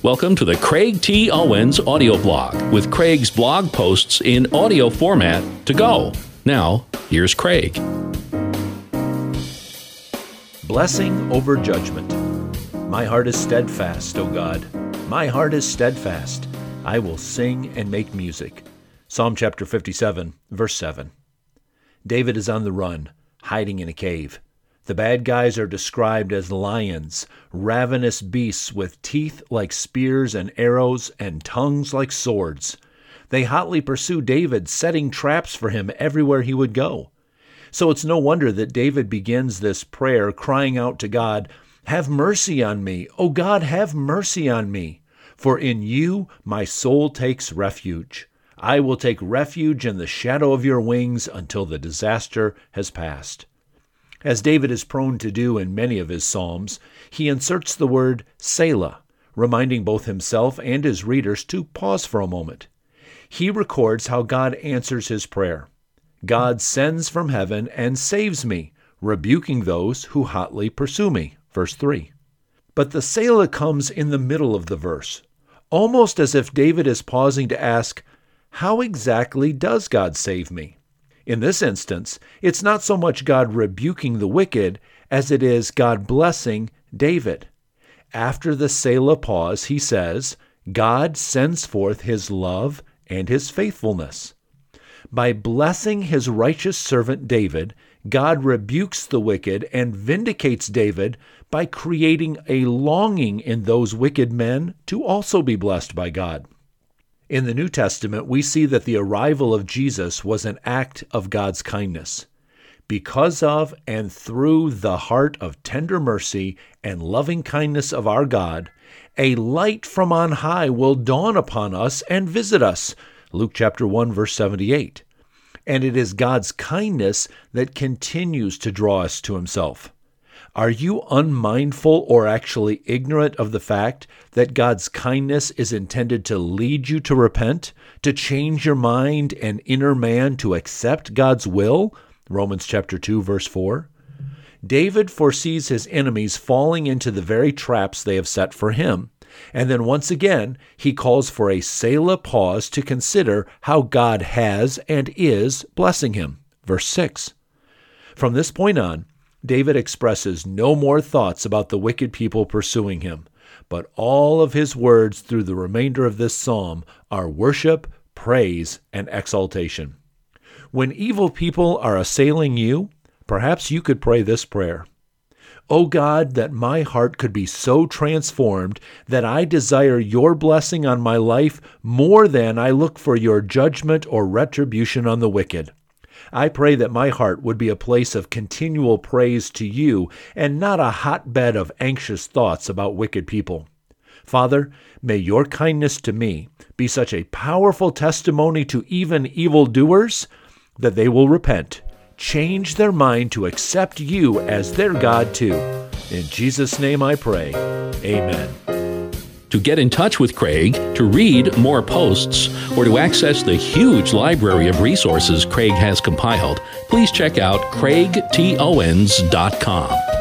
Welcome to the Craig T. Owens audio blog with Craig's blog posts in audio format to go. Now, here's Craig. Blessing over judgment. My heart is steadfast, O God. My heart is steadfast. I will sing and make music. Psalm chapter 57, verse 7. David is on the run, hiding in a cave. The bad guys are described as lions, ravenous beasts with teeth like spears and arrows and tongues like swords. They hotly pursue David, setting traps for him everywhere he would go. So it's no wonder that David begins this prayer crying out to God, "Have mercy on me, O God, have mercy on me. For in you my soul takes refuge. I will take refuge in the shadow of your wings until the disaster has passed." As David is prone to do in many of his psalms, he inserts the word Selah, reminding both himself and his readers to pause for a moment. He records how God answers his prayer. God sends from heaven and saves me, rebuking those who hotly pursue me. Verse 3. But the Selah comes in the middle of the verse, almost as if David is pausing to ask, how exactly does God save me? In this instance, it's not so much God rebuking the wicked as it is God blessing David. After the Selah pause, he says, God sends forth his love and his faithfulness. By blessing his righteous servant David, God rebukes the wicked and vindicates David by creating a longing in those wicked men to also be blessed by God. In the New Testament, we see that the arrival of Jesus was an act of God's kindness. Because of and through the heart of tender mercy and loving kindness of our God, a light from on high will dawn upon us and visit us. Luke chapter 1, verse 78. And it is God's kindness that continues to draw us to himself. Are you unmindful or actually ignorant of the fact that God's kindness is intended to lead you to repent, to change your mind and inner man to accept God's will? Romans chapter 2, verse 4. David foresees his enemies falling into the very traps they have set for him. And then once again, he calls for a Selah pause to consider how God has and is blessing him. Verse 6. From this point on, David expresses no more thoughts about the wicked people pursuing him, but all of his words through the remainder of this psalm are worship, praise, and exaltation. When evil people are assailing you, perhaps you could pray this prayer. O God, that my heart could be so transformed that I desire your blessing on my life more than I look for your judgment or retribution on the wicked. I pray that my heart would be a place of continual praise to you and not a hotbed of anxious thoughts about wicked people. Father, may your kindness to me be such a powerful testimony to even evildoers that they will repent, change their mind to accept you as their God too. In Jesus' name I pray. Amen. To get in touch with Craig, to read more posts, or to access the huge library of resources Craig has compiled, please check out craigtowens.com.